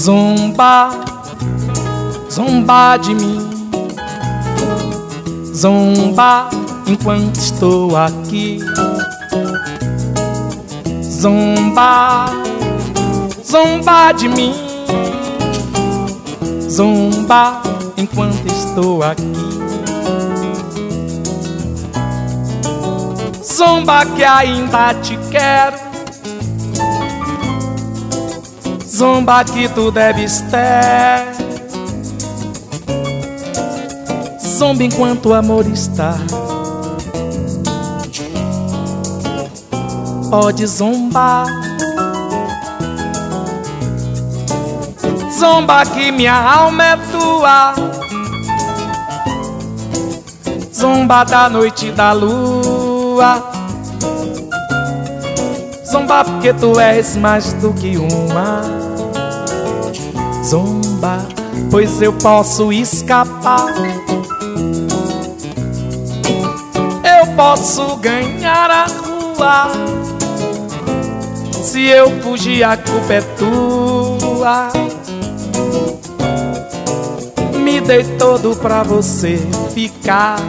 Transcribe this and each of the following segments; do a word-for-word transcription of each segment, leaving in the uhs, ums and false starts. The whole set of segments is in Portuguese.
Zomba, zomba de mim, zomba enquanto estou aqui. Zomba, zomba de mim, zomba enquanto estou aqui. Zomba que ainda te quero, zomba que tu deves ter. Zomba enquanto o amor está. Pode zombar, zomba que minha alma é tua. Zomba da noite e da lua. Zomba porque tu és mais do que uma. Zomba, pois eu posso escapar. Eu posso ganhar a rua. Se eu fugir, a culpa é tua. Me dei todo pra você ficar,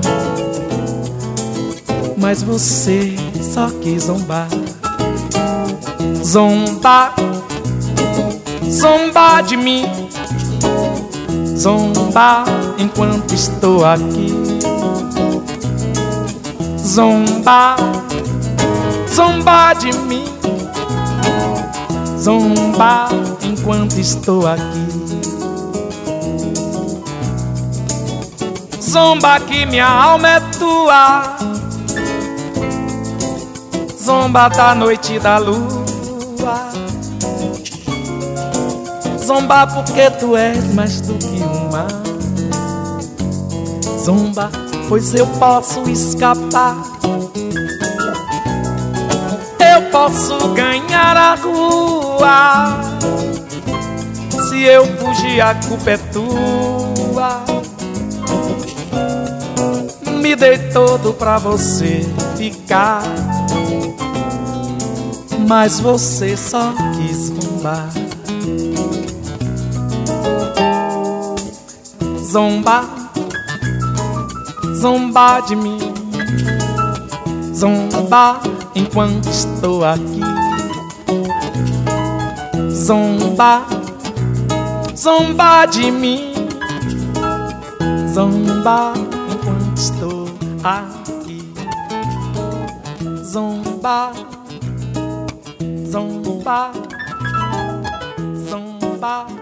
mas você só quis zombar. Zomba, zomba de mim, zomba enquanto estou aqui. Zomba, zomba de mim, zomba enquanto estou aqui. Zomba que minha alma é tua. Zomba da noite e da lua. Zomba porque tu és mais do que uma. Zomba, pois eu posso escapar. Eu posso ganhar a rua. Se eu fugir, a culpa é tua. Me dei todo pra você ficar, mas você só quis zombar. Zomba, zomba de mim, zomba enquanto estou aqui. Zomba, zomba de mim, zomba enquanto estou aqui. Zomba, zomba, zomba.